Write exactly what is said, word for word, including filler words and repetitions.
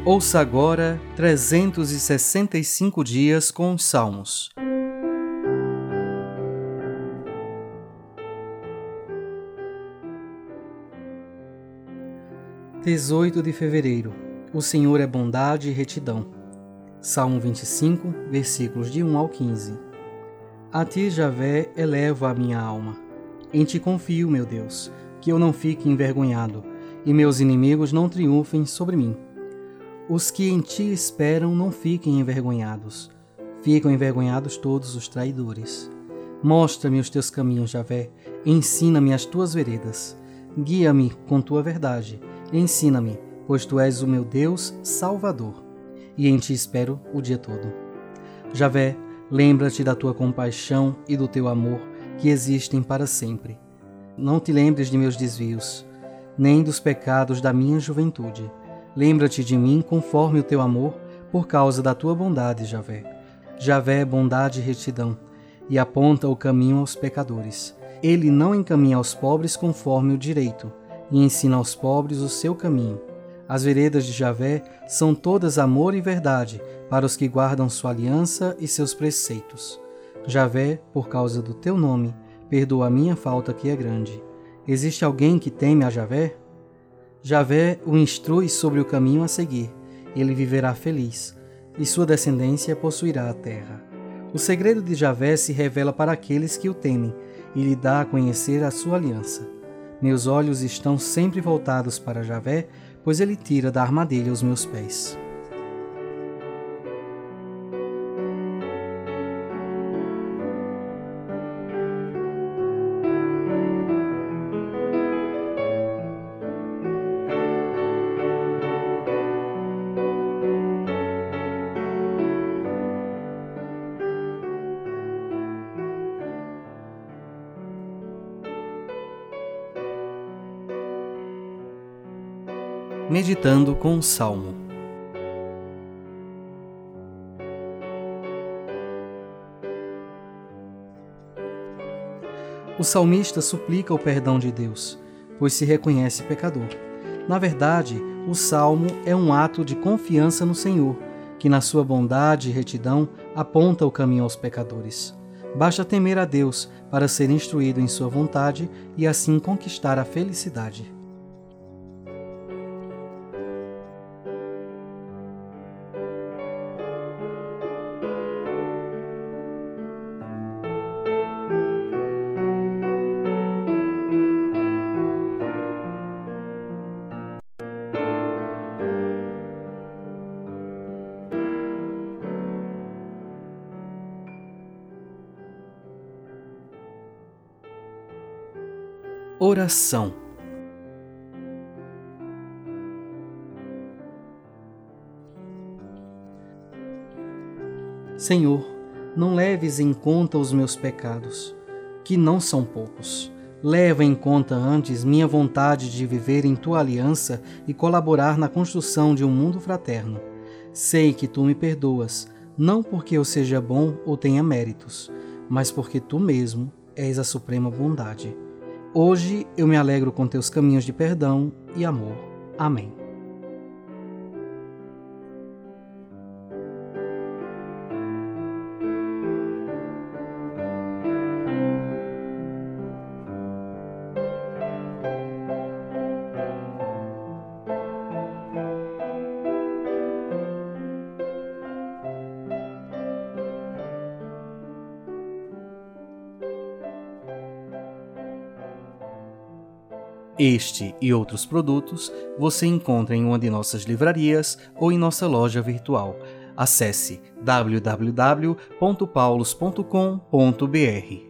Ouça agora trezentos e sessenta e cinco dias com os Salmos. dezoito de fevereiro. O Senhor é bondade e retidão. Salmo vinte e cinco, versículos de um ao quinze. A ti, Javé, elevo a minha alma. Em ti confio, meu Deus, que eu não fique envergonhado, e meus inimigos não triunfem sobre mim. Os que em ti esperam não fiquem envergonhados. Ficam envergonhados todos os traidores. Mostra-me os teus caminhos, Javé. Ensina-me as tuas veredas. Guia-me com tua verdade. Ensina-me, pois tu és o meu Deus Salvador. E em ti espero o dia todo. Javé, lembra-te da tua compaixão e do teu amor, que existem para sempre. Não te lembres de meus desvios, nem dos pecados da minha juventude. Lembra-te de mim conforme o teu amor, por causa da tua bondade, Javé. Javé é bondade e retidão, e aponta o caminho aos pecadores. Ele não encaminha aos pobres conforme o direito, e ensina aos pobres o seu caminho. As veredas de Javé são todas amor e verdade para os que guardam sua aliança e seus preceitos. Javé, por causa do teu nome, perdoa a minha falta que é grande. Existe alguém que teme a Javé? Javé o instrui sobre o caminho a seguir. Ele viverá feliz, e sua descendência possuirá a terra. O segredo de Javé se revela para aqueles que o temem, e lhe dá a conhecer a sua aliança. Meus olhos estão sempre voltados para Javé, pois ele tira da armadilha os meus pés. Meditando com o Salmo. O salmista suplica o perdão de Deus, pois se reconhece pecador. Na verdade, o salmo é um ato de confiança no Senhor, que na sua bondade e retidão aponta o caminho aos pecadores. Basta temer a Deus para ser instruído em sua vontade e assim conquistar a felicidade. Oração. Senhor, não leves em conta os meus pecados, que não são poucos. Leva em conta antes minha vontade de viver em tua aliança e colaborar na construção de um mundo fraterno. Sei que tu me perdoas, não porque eu seja bom ou tenha méritos, mas porque tu mesmo és a suprema bondade. Hoje eu me alegro com teus caminhos de perdão e amor. Amém. Este e outros produtos você encontra em uma de nossas livrarias ou em nossa loja virtual. Acesse w w w ponto paulos ponto com ponto b r.